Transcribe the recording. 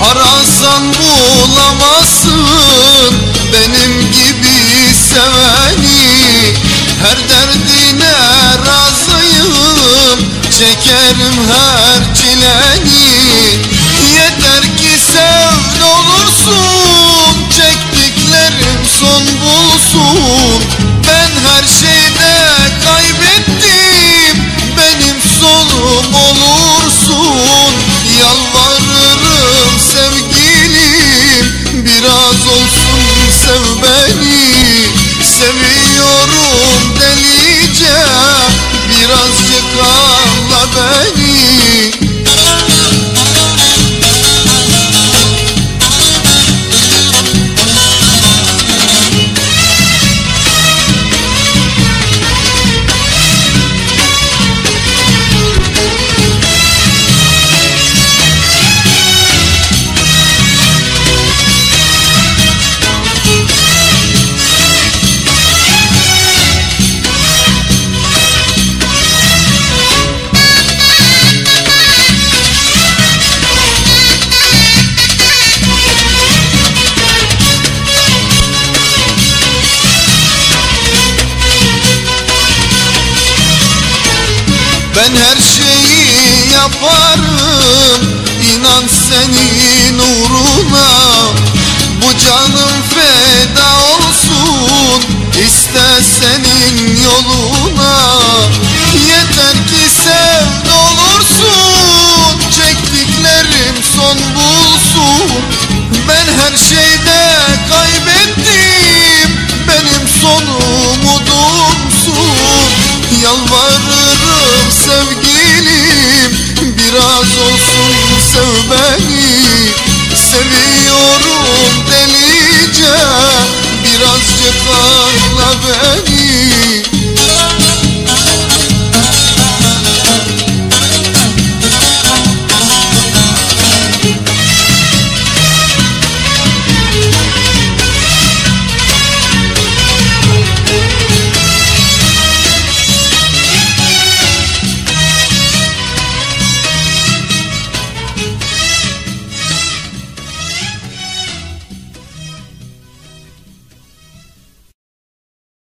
Arasan bulamazsın benim gibi seveni. Her derdine razıyım, çekerim her çileni. Yeter ki sev olursun, çektiklerim son bulsun. Ben her şeyde kaybettim, benim sonum olursun. Yalvarırım sevgilim, biraz olsun sev beni. Seviyorum delice, birazcık anla beni. Ben her şeyi yaparım, inan senin uğruna. Bu canım feda olsun, iste senin yoluna. Yeter ki sev olursun, çektiklerim son bulsun. Ben her şeyde kaybettim, benim sonum umudumsun. Yalvarırım sevgilim, biraz olsun sev beni. Seviyorum delice, birazcık anla beni.